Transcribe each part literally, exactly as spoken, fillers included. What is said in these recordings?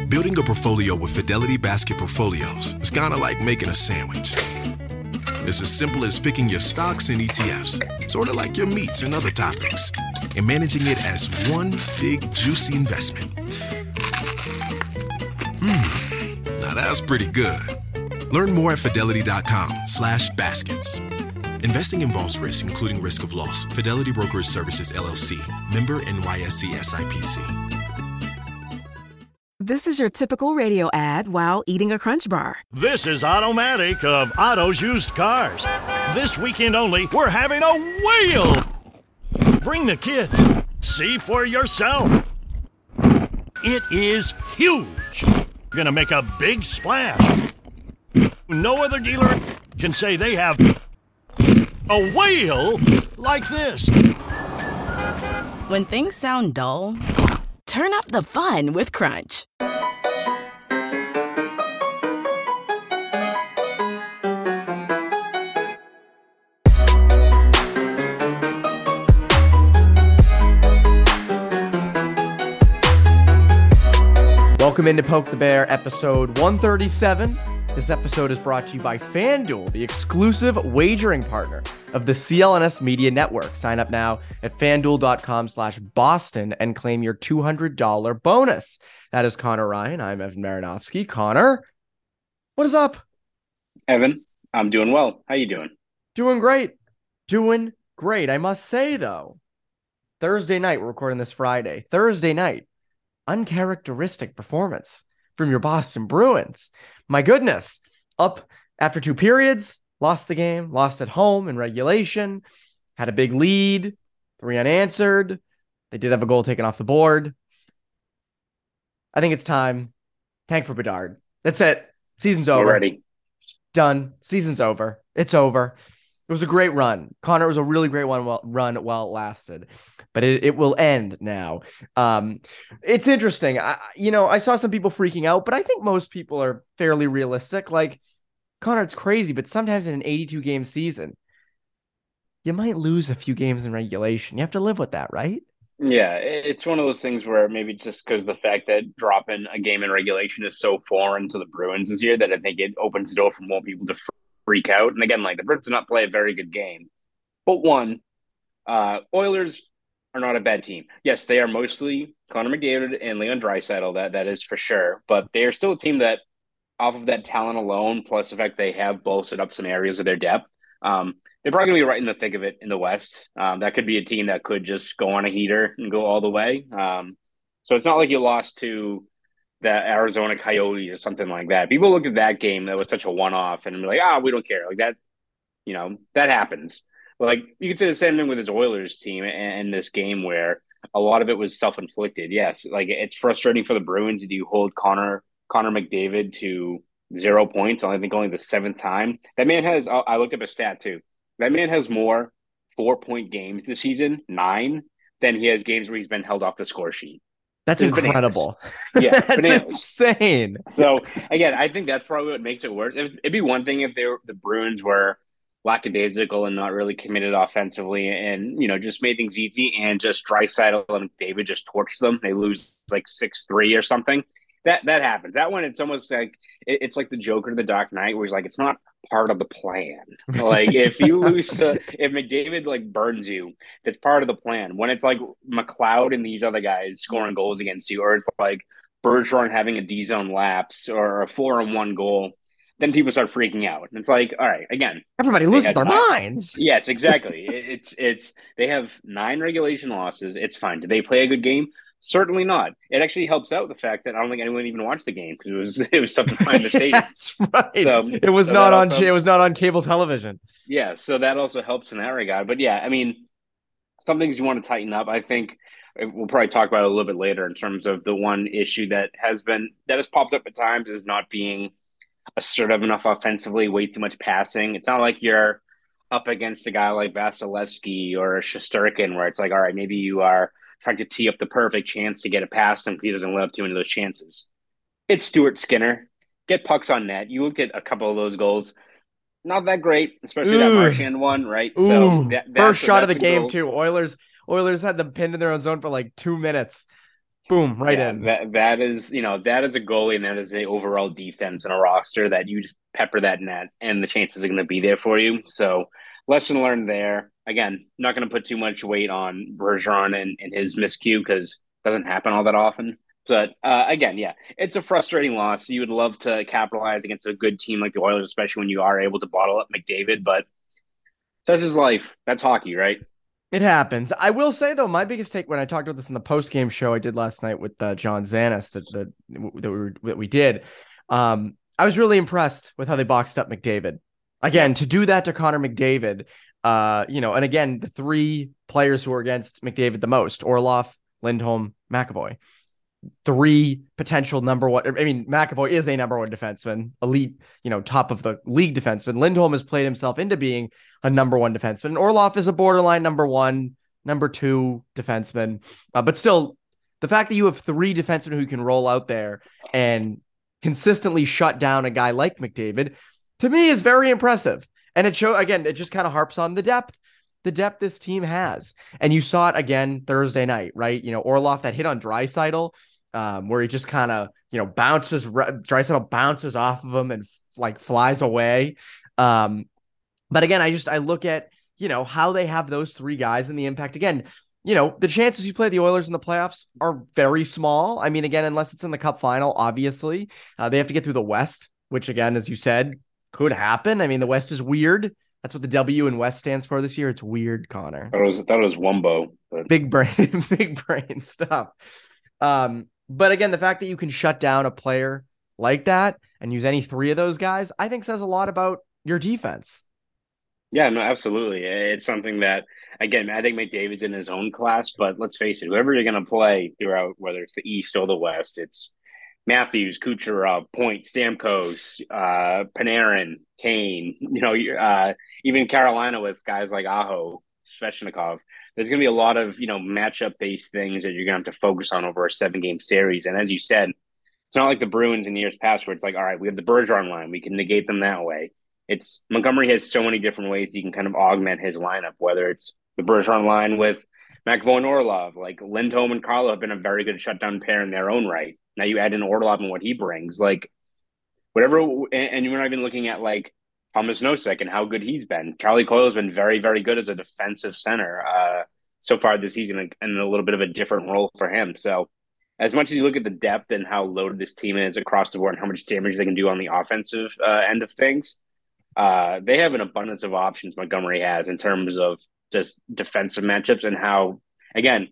Building a portfolio with Fidelity Basket Portfolios is kind of like making a sandwich. It's as simple as picking your stocks and E T Fs, sort of like your meats and other topics, and managing it as one big, juicy investment. Mmm, now that's pretty good. Learn more at fidelity.com slash baskets. Investing involves risk, including risk of loss. Fidelity Brokerage Services, L L C. Member N Y S E S I P C. This is your typical radio ad while eating a Crunch Bar. This is Automatic of Otto's Used Cars. This weekend only, we're having a whale. Bring the kids. See for yourself. It is huge. Gonna make a big splash. No other dealer can say they have a whale like this. When things sound dull, turn up the fun with Crunch. Welcome into Poke the Bear, episode one thirty-seven. This episode is brought to you by FanDuel, the exclusive wagering partner of the C L N S Media Network. Sign up now at fanduel.com slash Boston and claim your two hundred dollars bonus. That is Connor Ryan. I'm Evan Marinovsky. Connor, what is up? Evan, I'm doing well. How you doing? Doing great. Doing great. I must say, though, Thursday night, we're recording this Friday. Thursday night, uncharacteristic performance from your Boston Bruins. My goodness, up after two periods, lost the game, lost at home in regulation, had a big lead, three unanswered. They did have a goal taken off the board. I think it's time. Tank for Bedard. That's it. Season's over. We're ready. Done. Season's over. It's over. It was a great run. Connor, it was a really great one while, run while it lasted. But it, it will end now. Um, it's interesting. I, you know, I saw some people freaking out, but I think most people are fairly realistic. Like, Connor, it's crazy, but sometimes in an eighty-two game season, you might lose a few games in regulation. You have to live with that, right? Yeah, it's one of those things where maybe just because the fact that dropping a game in regulation is so foreign to the Bruins this year that I think it opens the door for more people to freak out. And again, like, the Bruins did not play a very good game. But one, uh, Oilers are not a bad team. Yes, they are mostly Connor McDavid and Leon Draisaitl. That that is for sure. But they are still a team that, off of that talent alone, plus the fact they have bolstered up some areas of their depth, um, they're probably going to be right in the thick of it in the West. Um, that could be a team that could just go on a heater and go all the way. Um, so it's not like you lost to the Arizona Coyotes or something like that. People look at that game that was such a one-off and be like, ah, we don't care. Like that, you know, that happens. Like, you could say the same thing with his Oilers team in this game where a lot of it was self-inflicted. Yes, like, it's frustrating for the Bruins that you hold Connor Connor McDavid to zero points. I think only the seventh time. That man has, I looked up a stat too. That man has more four-point games this season, nine, than he has games where he's been held off the score sheet. That's it's incredible. Bananas. Yeah, that's bananas. insane. So, again, I think that's probably what makes it worse. It'd be one thing if they were, the Bruins were lackadaisical and not really committed offensively and, you know, just made things easy and just Draisaitl and David just torched them. They lose like six three or something. That that happens. That one, it's almost like it, it's like the Joker to the Dark Knight, where he's like, it's not part of the plan. Like, if you lose to, if McDavid like burns you, that's part of the plan. When it's like McLeod and these other guys scoring goals against you, or it's like Bergeron having a D zone lapse or a four on one goal, then people start freaking out. And it's like, all right, again, everybody loses their nine. minds. Yes, exactly. it's it's they have nine regulation losses. It's fine. Did they play a good game? Certainly not. It actually helps out the fact that I don't think anyone even watched the game because it was it was tough to find the stadium. That's right. So, it was so not on also, it was not on cable television. Yeah, so that also helps in that regard. But yeah, I mean, some things you want to tighten up. I think we'll probably talk about it a little bit later in terms of the one issue that has been that has popped up at times is not being assertive enough offensively, way too much passing. It's not like you're up against a guy like Vasilevsky or Shesterkin where it's like, all right, maybe you are trying to tee up the perfect chance to get it past him because he doesn't live up to any of those chances. It's Stuart Skinner. Get pucks on net. You look at a couple of those goals. Not that great, especially Ooh. that Marchand one, right? Ooh. So that, First shot of the game, goal. too. Oilers Oilers had them pinned in their own zone for like two minutes. Boom, right Yeah, in. that that is, you know, that is a goalie and that is a overall defense and a roster that you just pepper that net and the chances are going to be there for you. So lesson learned there. Again, not going to put too much weight on Bergeron and, and his miscue because it doesn't happen all that often. But uh, again, yeah, it's a frustrating loss. You would love to capitalize against a good team like the Oilers, especially when you are able to bottle up McDavid. But such is life. That's hockey, right? It happens. I will say though, my biggest take when I talked about this in the post game show I did last night with uh, John Zanis that that that we were, that we did, um, I was really impressed with how they boxed up McDavid. Again, to do that to Connor McDavid, uh, you know, and again, the three players who are against McDavid the most: Orlov, Lindholm, McAvoy. Three potential number one. I mean, McAvoy is a number one defenseman, elite, you know, top of the league defenseman. Lindholm has played himself into being a number one defenseman. And Orlov is a borderline number one, number two defenseman. Uh, but still, the fact that you have three defensemen who can roll out there and consistently shut down a guy like McDavid, to me, is very impressive. And it show again, it just kind of harps on the depth. The depth this team has. And you saw it again Thursday night, right? You know, Orlov, that hit on Draisaitl, um, where he just kind of, you know, bounces, Draisaitl bounces off of him and like flies away. Um, but again, I just, I look at, you know, how they have those three guys and the impact. Again, you know, the chances you play the Oilers in the playoffs are very small. I mean, again, unless it's in the Cup final, obviously, uh, they have to get through the West, which again, as you said, could happen. I mean, the West is weird. That's what the W in West stands for this year. It's weird, Connor. That was that was Wumbo. But... Big brain, big brain stuff. Um, but again, the fact that you can shut down a player like that and use any three of those guys, I think says a lot about your defense. Yeah, no, absolutely. It's something that, again, I think McDavid's in his own class, but let's face it, whoever you're going to play throughout, whether it's the East or the West, it's Matthews, Kucherov, Point, Stamkos, uh, Panarin, Kane, you know, uh, even Carolina with guys like Aho, Svechnikov. There's going to be a lot of, you know, matchup-based things that you're going to have to focus on over a seven-game series. And as you said, it's not like the Bruins in years past where it's like, all right, we have the Bergeron line. We can negate them that way. It's Montgomery has so many different ways you can kind of augment his lineup, whether it's the Bergeron line with McAvoy and Orlov. Like Lindholm and Carlo have been a very good shutdown pair in their own right. Now you add in Orlov and what he brings, like whatever, and, and you're not even looking at like Thomas Nosek and how good he's been. Charlie Coyle has been very, very good as a defensive center uh, so far this season, and a little bit of a different role for him. So as much as you look at the depth and how loaded this team is across the board and how much damage they can do on the offensive uh, end of things, uh, they have an abundance of options Montgomery has in terms of just defensive matchups and how, again,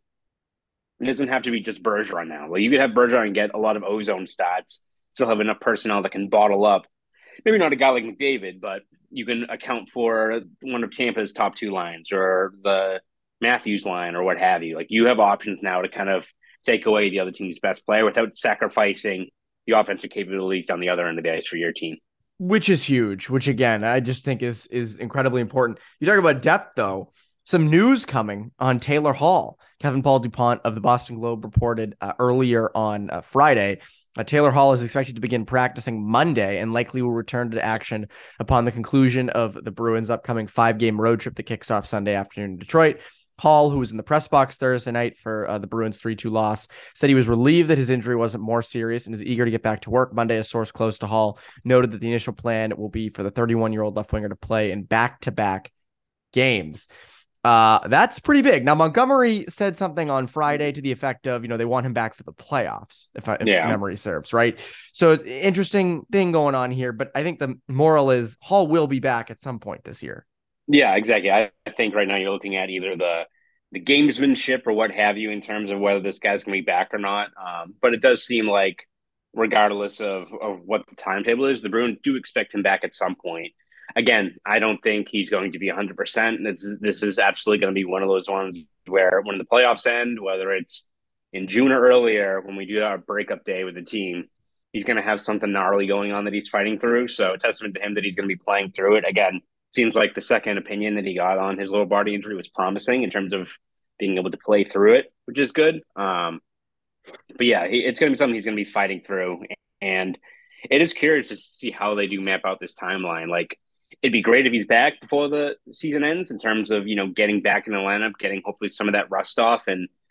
it doesn't have to be just Bergeron now. Like you could have Bergeron and get a lot of ozone stats, still have enough personnel that can bottle up. Maybe not a guy like McDavid, but you can account for one of Tampa's top two lines or the Matthews line or what have you. Like you have options now to kind of take away the other team's best player without sacrificing the offensive capabilities down the other end of the ice for your team. Which is huge, which again, I just think is is incredibly important. You talk about depth, though. Some news coming on Taylor Hall. Kevin Paul DuPont of the Boston Globe reported uh, earlier on uh, Friday. Uh, Taylor Hall is expected to begin practicing Monday and likely will return to action upon the conclusion of the Bruins' upcoming five-game road trip that kicks off Sunday afternoon in Detroit. Hall, who was in the press box Thursday night for uh, the Bruins' three two loss, said he was relieved that his injury wasn't more serious and is eager to get back to work. Monday, a source close to Hall noted that the initial plan will be for the thirty-one-year-old left winger to play in back-to-back games. Uh, that's pretty big. Now, Montgomery said something on Friday to the effect of, you know, they want him back for the playoffs, if, I, if yeah. memory serves, right? So interesting thing going on here, but I think the moral is Hall will be back at some point this year. Yeah, exactly. I, I think right now you're looking at either the the gamesmanship or what have you in terms of whether this guy's going to be back or not. Um, but it does seem like regardless of, of what the timetable is, the Bruins do expect him back at some point. Again, I don't think he's going to be one hundred percent. This is, this is absolutely going to be one of those ones where when the playoffs end, whether it's in June or earlier, when we do our breakup day with the team, he's going to have something gnarly going on that he's fighting through. So a testament to him that he's going to be playing through it. Again, seems like the second opinion that he got on his lower body injury was promising in terms of being able to play through it, which is good. Um, but yeah, he, it's going to be something he's going to be fighting through. And it is curious to see how they do map out this timeline. Like, it'd be great if he's back before the season ends in terms of, you know, getting back in the lineup, getting hopefully some of that rust off and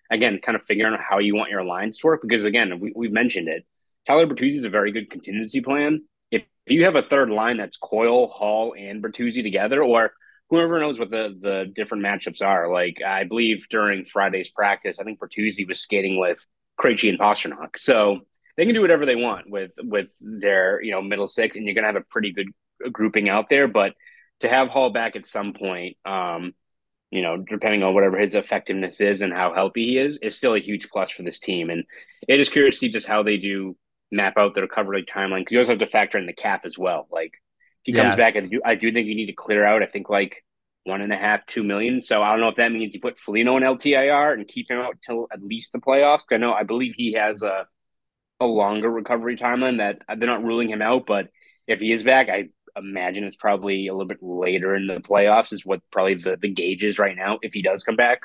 again, kind of figuring out how you want your lines to work. Because again, we, we've mentioned it. Tyler Bertuzzi is a very good contingency plan. If, if you have a third line that's Coyle, Hall, and Bertuzzi together, or whoever knows what the, the different matchups are. Like, I believe during Friday's practice, I think Bertuzzi was skating with Krejci and Pastrnak. So they can do whatever they want with with their, you know, middle six, and you're going to have a pretty good grouping out there. But to have Hall back at some point, um, you know, depending on whatever his effectiveness is and how healthy he is, is still a huge plus for this team. And it is curious to see just how they do map out their recovery timeline, because you also have to factor in the cap as well. Like, he comes Yes. back, I do, I do think you need to clear out, I think, like one and a half, two million. So I don't know if that means you put Foligno in L T I R and keep him out till at least the playoffs. I know, I believe he has a a longer recovery timeline that they're not ruling him out, but if he is back, I imagine it's probably a little bit later in the playoffs is what probably the, the gauge is right now if he does come back.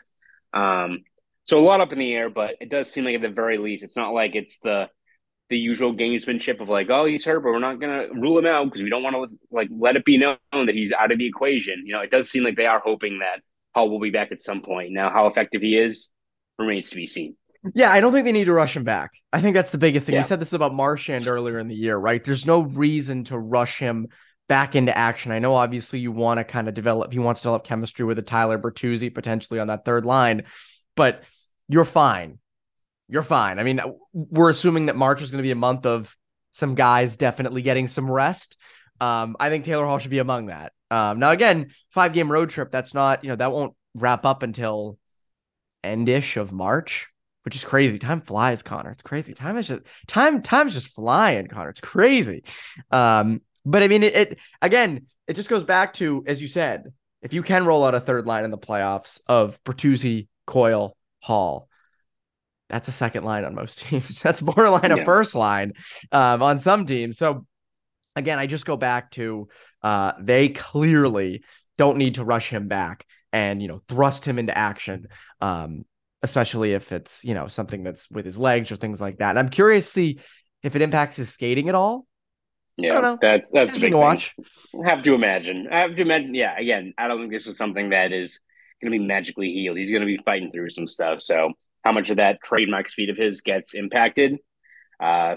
Um, so a lot up in the air, but it does seem like at the very least, it's not like it's the the usual gamesmanship of like, oh, he's hurt, but we're not going to rule him out because we don't want to like let it be known that he's out of the equation. You know, it does seem like they are hoping that Hall will be back at some point. Now, how effective he is remains to be seen. Yeah, I don't think they need to rush him back. I think that's the biggest thing. Yeah. We said this about Marchand earlier in the year, right? There's no reason to rush him back into action. I know obviously you want to kind of develop, he wants to develop chemistry with a Tyler Bertuzzi potentially on that third line, but you're fine. You're fine. I mean, we're assuming that March is going to be a month of some guys definitely getting some rest. Um, I think Taylor Hall should be among that. Um, now, again, five game road trip. That's not, you know, that won't wrap up until end-ish of March, which is crazy. Time flies, Connor. It's crazy. Time is just time. Time's just flying, Connor. It's crazy. Um, but I mean, it, it again, it just goes back to, as you said, if you can roll out a third line in the playoffs of Bertuzzi, Coyle, Hall, that's a second line on most teams. That's borderline Yeah. a first line um, on some teams. So again, I just go back to uh, they clearly don't need to rush him back and, you know, thrust him into action, um, especially if it's, you know, something that's with his legs or things like that. And I'm curious to see if it impacts his skating at all. I don't Yeah, know. that's that's a Interesting big to thing. watch. I have to imagine. I have to imagine. Yeah, again, I don't think this is something that is going to be magically healed. He's going to be fighting through some stuff. So how much of that trademark speed of his gets impacted? Uh,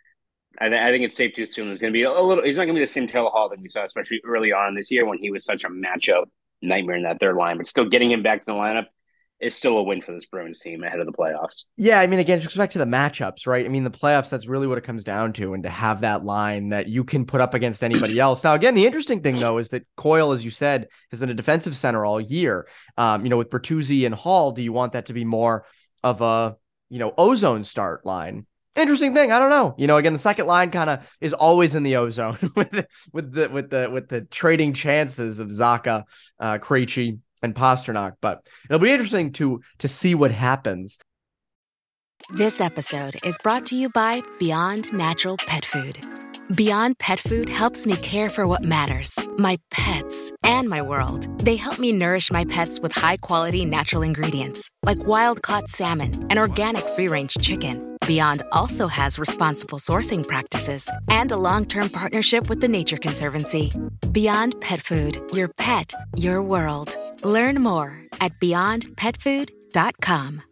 I, th- I think it's safe to assume there's going to be a little. He's not going to be the same Taylor Hall that we saw, especially early on this year when he was such a matchup nightmare in that third line. But still, getting him back to the lineup is still a win for this Bruins team ahead of the playoffs. Yeah, I mean, again, it just goes back to the matchups, right? I mean, the playoffs, that's really what it comes down to, and to have that line that you can put up against anybody else. Now, again, the interesting thing, though, is that Coyle, as you said, has been a defensive center all year. Um, you know, with Bertuzzi and Hall, do you want that to be more of a, you know, ozone start line? Interesting thing. I don't know. You know, again, the second line kind of is always in the ozone with, with the with the with the trading chances of Zacha, uh, Krejci, and Pastrnak, but it'll be interesting to to see what happens. This episode is brought to you by Beyond Natural Pet Food. Beyond Pet Food helps me care for what matters, my pets, and my world. They help me nourish my pets with high-quality natural ingredients, like wild-caught salmon and organic free-range chicken. Beyond also has responsible sourcing practices and a long-term partnership with the Nature Conservancy. Beyond Pet Food, your pet, your world. Learn more at beyond pet food dot com.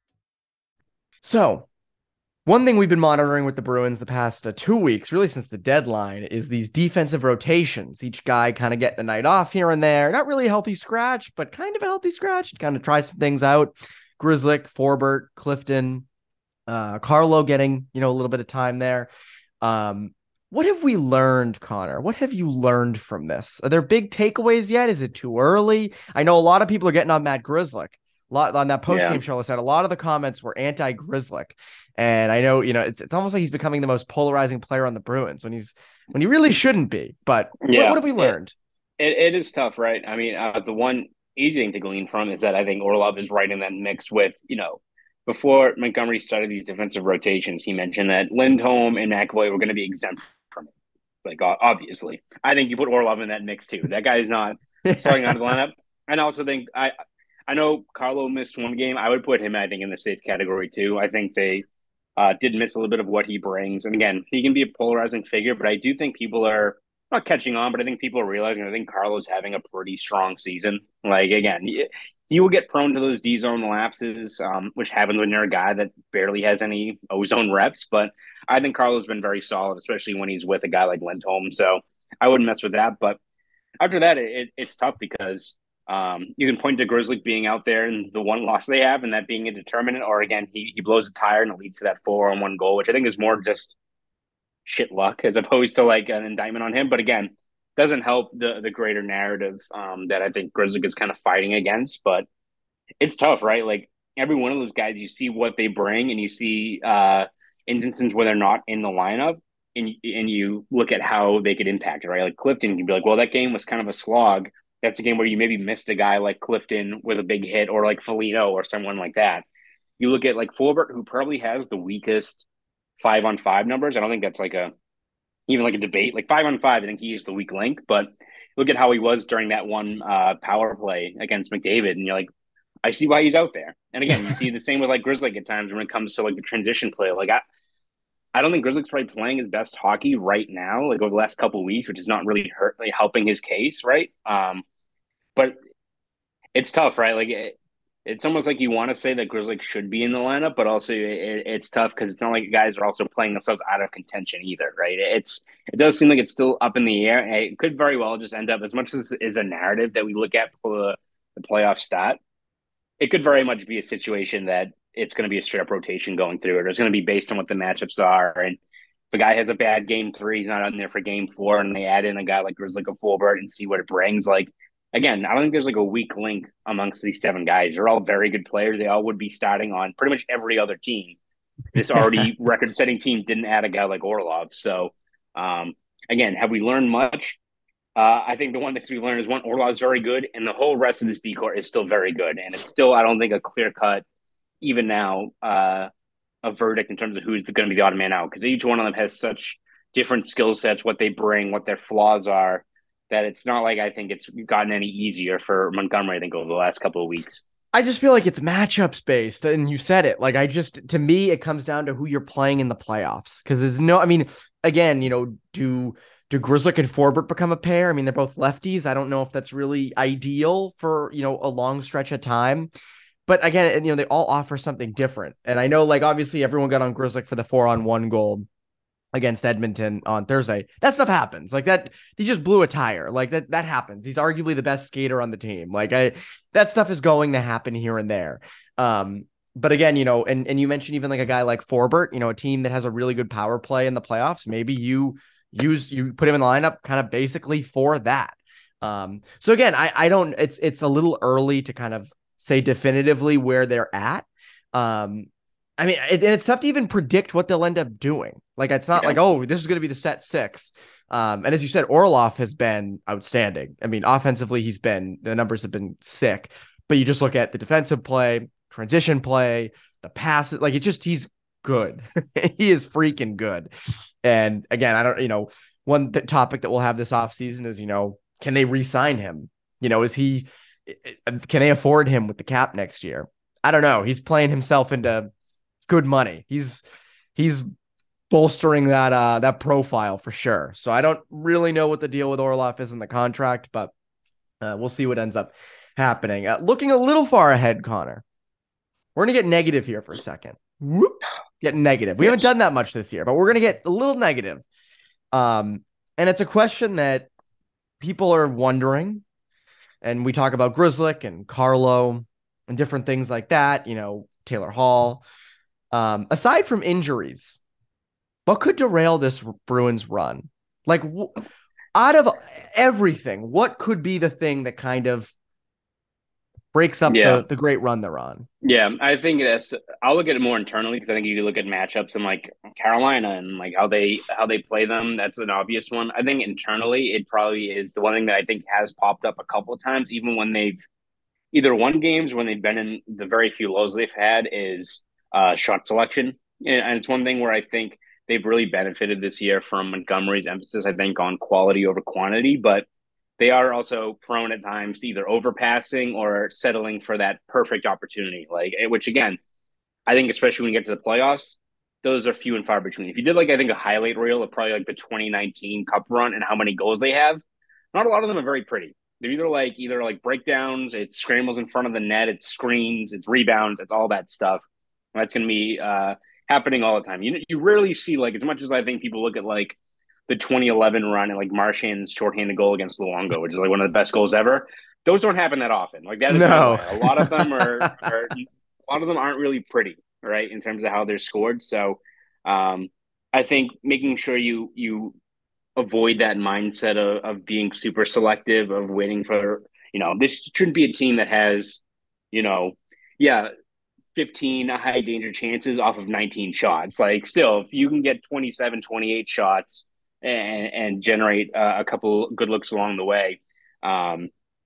So, one thing we've been monitoring with the Bruins the past uh, two weeks, really since the deadline, is these defensive rotations. Each guy kind of getting a night off here and there. Not really a healthy scratch, but kind of a healthy scratch. Kind of try some things out. Grzelcyk, Forbort, Clifton, uh, Carlo getting, you know, a little bit of time there. Um, what have we learned, Connor? What have you learned from this? Are there big takeaways yet? Is it too early? I know a lot of people are getting on Matt Grzelcyk. A lot on that post-game Yeah. show, I said a lot of the comments were anti-Grzelcyk. And I know, you know, it's it's almost like he's becoming the most polarizing player on the Bruins when he's when he really shouldn't be. But Yeah. what, what have we learned? It, it is tough, right? I mean, uh, the one easy thing to glean from is that I think Orlov is right in that mix with, you know, before Montgomery started these defensive rotations, he mentioned that Lindholm and McAvoy were going to be exempt from it. Like, obviously. I think you put Orlov in that mix, too. That guy is not starting out of the lineup. And I also think I I know Carlo missed one game. I would put him, I think, in the safe category, too. I think they uh, did miss a little bit of what he brings. And again, he can be a polarizing figure, but I do think people are not catching on, but I think people are realizing I think Carlo's having a pretty strong season. Like, again, he, he will get prone to those D zone lapses, um, which happens when you're a guy that barely has any O zone reps. But I think Carlo's been very solid, especially when he's with a guy like Lindholm. So I wouldn't mess with that. But after that, it, it's tough because um, you can point to Grizzly being out there and the one loss they have, and that being a determinant. Or again, he he blows a tire and it leads to that four on one goal, which I think is more just shit luck as opposed to like an indictment on him. But again, doesn't help the the greater narrative um, that I think Grizzly is kind of fighting against. But it's tough, right? Like every one of those guys, you see what they bring, and you see uh, instances where they're not in the lineup, and and you look at how they could impact it, right? Like Clifton can be like, well, that game was kind of a slog. That's a game where you maybe missed a guy like Clifton with a big hit, or like Foligno or someone like that. You look at like Forbort, who probably has the weakest five on five numbers. I don't think that's like a even like a debate. Like five on five, I think he is the weak link. But look at how he was during that one uh, power play against McDavid, and you're like, I see why he's out there. And again, you see the same with like Grizzly at times when it comes to like the transition play. Like I, I don't think Grizzly's probably playing his best hockey right now, like over the last couple of weeks, which is not really hurt, like, helping his case, right? Um, but it's tough, right? Like it, it's almost like you want to say that Grizzly should be in the lineup, but also it, it's tough because it's not like guys are also playing themselves out of contention either, right? It's it does seem like it's still up in the air. It could very well just end up, as much as is a narrative that we look at for the, the playoff stat, it could very much be a situation that it's going to be a straight up rotation going through it. It's going to be based on what the matchups are. And if a guy has a bad game three, he's not on there for game four, and they add in a guy like Grizzly or Forbort and see what it brings. Like, again, I don't think there's like a weak link amongst these seven guys. They're all very good players. They all would be starting on pretty much every other team. This already record setting team didn't add a guy like Orlov. So, um, again, have we learned much? Uh, I think the one that we learned is one, Orlov's very good, and the whole rest of this decor is still very good. And it's still, I don't think, a clear cut, even now, uh, a verdict in terms of who's going to be the odd man out, because each one of them has such different skill sets, what they bring, what their flaws are, that it's not like I think it's gotten any easier for Montgomery, I think, over the last couple of weeks. I just feel like it's matchups based, and you said it. Like, I just, to me, it comes down to who you're playing in the playoffs. Because there's no, I mean, again, you know, do do Grzelcyk and Forbort become a pair? I mean, they're both lefties. I don't know if that's really ideal for, you know, a long stretch of time. But again, you know, they all offer something different. And I know, like, obviously everyone got on Grzelcyk for the four on one goal against Edmonton on Thursday. That stuff happens. Like that, he just blew a tire. Like that, that happens. He's arguably the best skater on the team. Like I, that stuff is going to happen here and there. Um, but again, you know, and, and you mentioned even like a guy like Forbort, you know, a team that has a really good power play in the playoffs. Maybe you use, you put him in the lineup kind of basically for that. Um, so again, I, I don't, it's, it's a little early to kind of say definitively where they're at. Um, I mean, it, and it's tough to even predict what they'll end up doing. Like, it's not yeah. like, oh, this is going to be the set six. Um, and as you said, Orlov has been outstanding. I mean, offensively, he's been, the numbers have been sick, but you just look at the defensive play, transition play, the passes, like it just, he's good. He is freaking good. And again, I don't, you know, one th- topic that we'll have this offseason is, you know, can they re-sign him? You know, is he, can they afford him with the cap next year? I don't know. He's playing himself into good money. He's, he's bolstering that, uh, that profile for sure. So I don't really know what the deal with Orlov is in the contract, but uh, we'll see what ends up happening. Uh, looking a little far ahead, Connor, we're going to get negative here for a second. Whoop, get negative. We yes. haven't done that much this year, but we're going to get a little negative. Um, and it's a question that people are wondering. And we talk about Grzelcyk and Carlo and different things like that, you know, Taylor Hall. Um, aside from injuries, what could derail this Bruins run? Like, w- out of everything, what could be the thing that kind of breaks up yeah. the, the great run they're on? Yeah, I think that's, I'll look at it more internally, because I think you can look at matchups and like Carolina and like how they how they play them. That's an obvious one. I think internally, it probably is the one thing that I think has popped up a couple of times, even when they've either won games, when they've been in the very few lows they've had, is uh, shot selection. And it's one thing where I think they've really benefited this year from Montgomery's emphasis, I think, on quality over quantity, but they are also prone at times to either overpassing or settling for that perfect opportunity. Like, which again, I think especially when you get to the playoffs, those are few and far between. If you did like, I think a highlight reel of probably like the twenty nineteen Cup run and how many goals they have, not a lot of them are very pretty. They're either like either like breakdowns, it's scrambles in front of the net, it's screens, it's rebounds, it's all that stuff. That's going to be uh, happening all the time. You you rarely see, like, as much as I think people look at like the twenty eleven run and like Marchand's shorthanded goal against Luongo, which is like one of the best goals ever. Those don't happen that often. Like that is no. a lot of them are, are a lot of them aren't really pretty, right, in terms of how they're scored. So um, I think making sure you you avoid that mindset of, of being super selective, of waiting for, you know, this shouldn't be a team that has, you know, yeah, fifteen high danger chances off of nineteen shots. Like still, if you can get twenty-seven, twenty-eight shots and, and generate uh, a couple good looks along the way, um,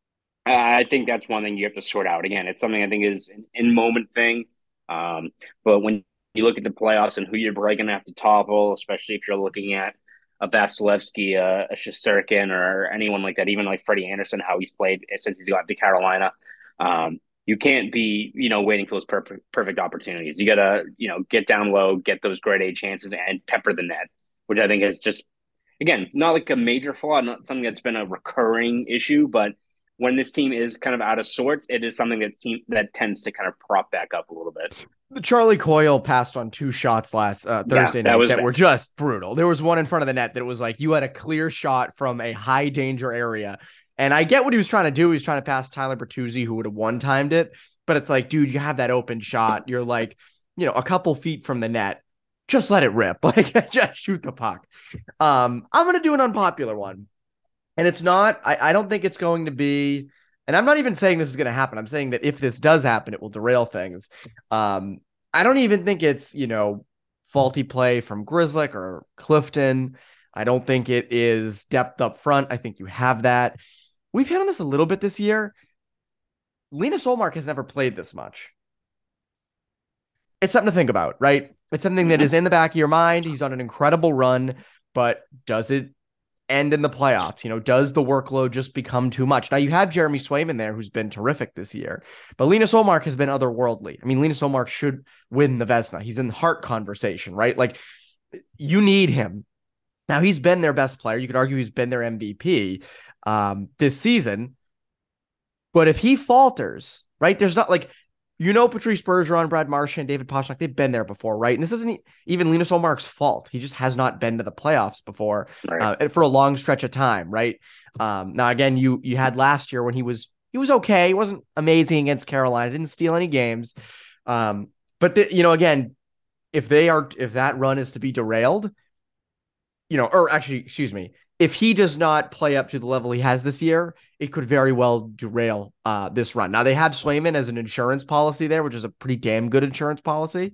I think that's one thing you have to sort out. Again, it's something I think is an in moment thing. Um, but when you look at the playoffs and who you're probably going to have to topple, especially if you're looking at a Vasilevsky, a, a Shesterkin, or anyone like that, even like Freddie Anderson, how he's played since he's got to Carolina. Um, you can't be, you know, waiting for those perfect, perfect opportunities. You got to, you know, get down low, get those grade A chances and pepper the net, which I think is just, again, not like a major flaw, not something that's been a recurring issue, but when this team is kind of out of sorts, it is something that team that tends to kind of prop back up a little bit. Charlie Coyle passed on two shots last uh, Thursday yeah, night that, that bad. were just brutal. There was one in front of the net that was like you had a clear shot from a high danger area. And I get what he was trying to do. He was trying to pass Tyler Bertuzzi, who would have one-timed it. But it's like, dude, you have that open shot. You're like, you know, a couple feet from the net. Just let it rip. Like, just shoot the puck. Um, I'm going to do an unpopular one. And it's not, I, I don't think it's going to be, and I'm not even saying this is going to happen. I'm saying that if this does happen, it will derail things. Um, I don't even think it's, you know, faulty play from Grzelcyk or Clifton. I don't think it is depth up front. I think you have that. We've hit on this a little bit this year. Linus Ullmark has never played this much. It's something to think about, right? It's something that is in the back of your mind. He's on an incredible run, but does it end in the playoffs? You know, does the workload just become too much? Now you have Jeremy Swayman there, who's been terrific this year, but Linus Ullmark has been otherworldly. I mean, Linus Ullmark should win the Vezina. He's in the Hart conversation, right? Like, you need him. Now he's been their best player. You could argue he's been their M V P um, this season, but if he falters, right, there's not like, you know, Patrice Bergeron, Brad Marchand, David Pastrnak, they've been there before, right? And this isn't even Linus Ullmark's fault. He just has not been to the playoffs before right. uh, and for a long stretch of time, right? Um, now, again, you you had last year when he was he was okay. He wasn't amazing against Carolina. Didn't steal any games. Um, but, the, you know, again, if they are if that run is to be derailed, you know, or actually, excuse me, if he does not play up to the level he has this year, it could very well derail uh, this run. Now, they have Swayman as an insurance policy there, which is a pretty damn good insurance policy.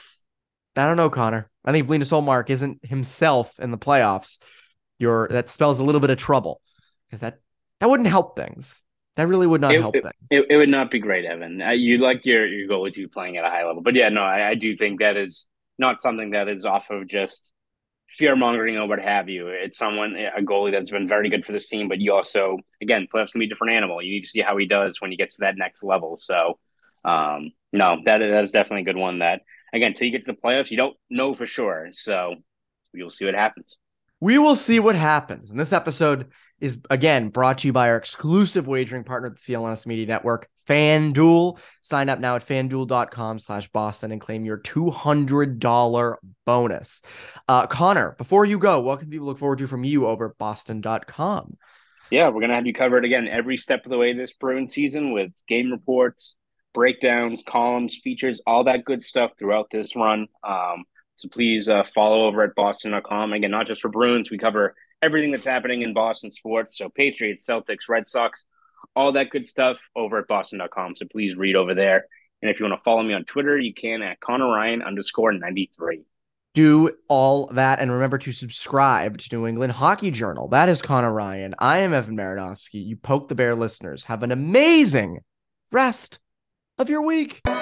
I don't know, Connor. I think if Linus Ullmark isn't himself in the playoffs, you're, that spells a little bit of trouble because that, that wouldn't help things. That really would not it, help it, things. It, it would not be great, Evan. Uh, you like your, your goal to playing at a high level. But yeah, no, I, I do think that is not something that is off of just fear mongering or what have you. It's someone, a goalie that's been very good for this team, but you also, again, playoffs can be a different animal. You need to see how he does when he gets to that next level. So, um, no, that, that is definitely a good one that, again, until you get to the playoffs, you don't know for sure. So we'll see what happens. We will see what happens. And this episode is, again, brought to you by our exclusive wagering partner at the C L N S Media Network, FanDuel. Sign up now at fanduel.com slash Boston and claim your two hundred dollars bonus. Uh, Connor, before you go, what can people look forward to from you over at boston dot com? Yeah, we're going to have you covered, again, every step of the way this Bruins season with game reports, breakdowns, columns, features, all that good stuff throughout this run. Um, so please uh, follow over at boston dot com. Again, not just for Bruins, we cover everything that's happening in Boston sports. So Patriots, Celtics, Red Sox, all that good stuff over at boston dot com. So please read over there. And if you want to follow me on Twitter, you can at Connor Ryan underscore ninety-three. Do all that. And remember to subscribe to New England Hockey Journal. That is Connor Ryan. I am Evan Maradovsky. You Poke the Bear listeners. Have an amazing rest of your week.